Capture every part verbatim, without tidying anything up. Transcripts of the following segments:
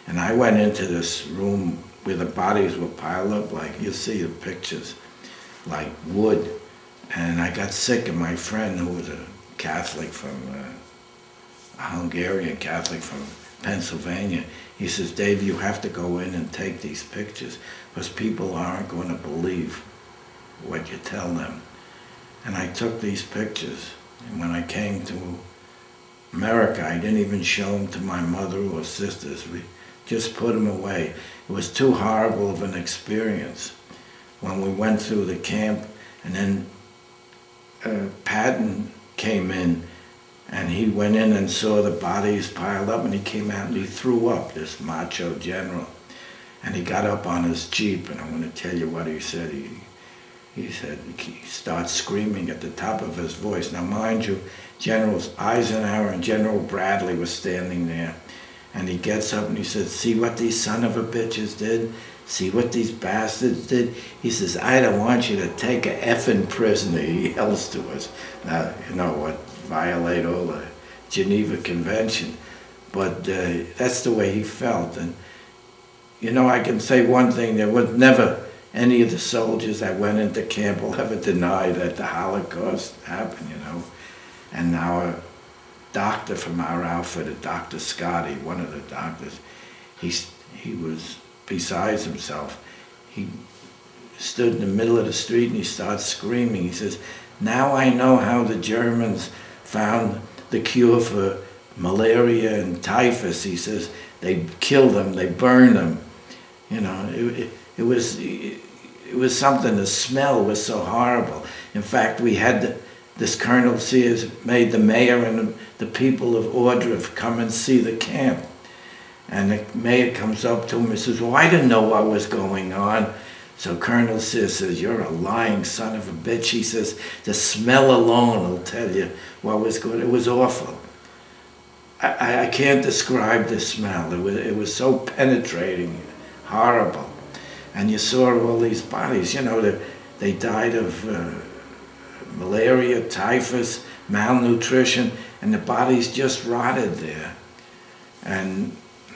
And I went into this room where the bodies were piled up, like you see the pictures, like wood. And I got sick, and my friend, who was a Catholic from, uh, a Hungarian Catholic from Pennsylvania, he says, Dave, you have to go in and take these pictures because people aren't going to believe what you tell them. And I took these pictures, and when I came to America, I didn't even show them to my mother or sisters. We just put them away. It was too horrible of an experience when we went through the camp, and then uh, Patton came in, and he went in and saw the bodies piled up, and he came out and he threw up, this macho general. And he got up on his Jeep, and I'm going to tell you what he said. He, he said, he starts screaming at the top of his voice. Now, mind you, Generals Eisenhower and General Bradley were standing there. And he gets up and he says, see what these son of a bitches did? See what these bastards did? He says, I don't want you to take a effing prisoner, he yells to us. Now, you know what, violate all the Geneva Convention. But uh, that's the way he felt. And, you know, I can say one thing, there was never any of the soldiers that went into camp will ever deny that the Holocaust happened, you know. And our doctor from our outfit, Doctor Scotty, one of the doctors, he, he was besides himself. He stood in the middle of the street and he started screaming. He says, now I know how the Germans found the cure for malaria and typhus. He says, they killed them, they burned them. You know, it, it, it was it, it was something, the smell was so horrible. In fact, we had the, this Colonel Sears made the mayor and the, the people of Ohrdruf come and see the camp. And the mayor comes up to him and says, well, I didn't know what was going on. So Colonel Sears says, you're a lying son of a bitch. He says, the smell alone will tell you what was going on. It was awful. I, I can't describe the smell. It was, it was so penetrating, horrible. And you saw all these bodies, you know, they, they died of uh, malaria, typhus, malnutrition, and the bodies just rotted there. And,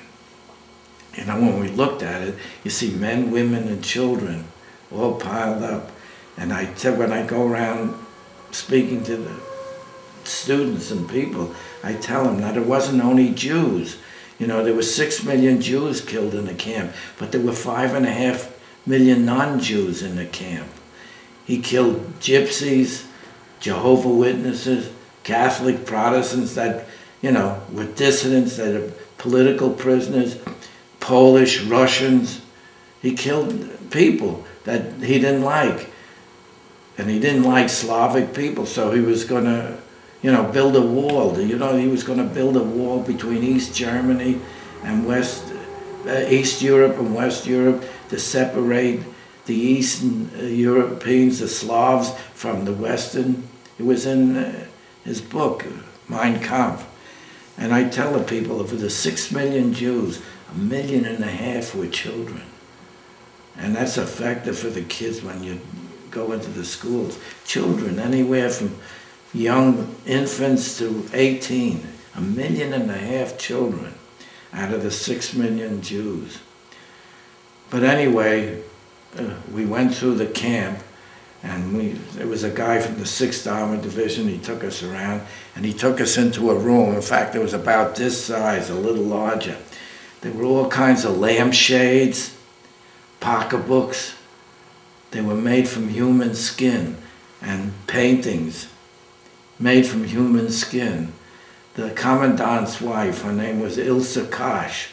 you know, when we looked at it, you see men, women, and children all piled up. And I tell, when I go around speaking to the students and people, I tell them that it wasn't only Jews. You know, there were six million Jews killed in the camp, but there were five and a half million non-Jews in the camp. He killed gypsies, Jehovah's Witnesses, Catholic Protestants that, you know, were dissidents, that are political prisoners, Polish, Russians. He killed people that he didn't like. And he didn't like Slavic people, so he was going to, you know, build a wall. You know, he was going to build a wall between East Germany and West, uh, East Europe and West Europe to separate the Eastern uh, Europeans, the Slavs, from the Western. It was in uh, his book, Mein Kampf. And I tell the people, of the six million Jews, a million and a half were children. And that's effective for the kids when you go into the schools. Children, anywhere from young infants to eighteen, a million and a half children out of the six million Jews. But anyway, uh, we went through the camp, and we, there was a guy from the sixth Armored Division. He took us around, and he took us into a room. In fact, it was about this size, a little larger. There were all kinds of lampshades, pocketbooks. They were made from human skin, and paintings made from human skin. The commandant's wife, her name was Ilsa Kosh,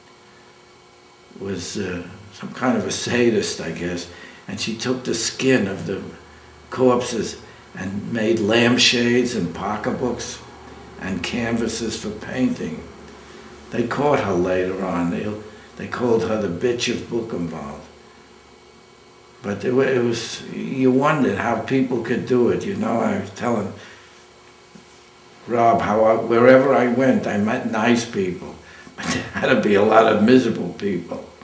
was uh, some kind of a sadist, I guess, and she took the skin of the corpses and made lampshades and pocketbooks and canvases for painting. They caught her later on. They, they called her the bitch of Buchenwald. But it was, you wondered how people could do it. You know, I was telling Rob how I, wherever I went, I met nice people. But there had to be a lot of miserable people.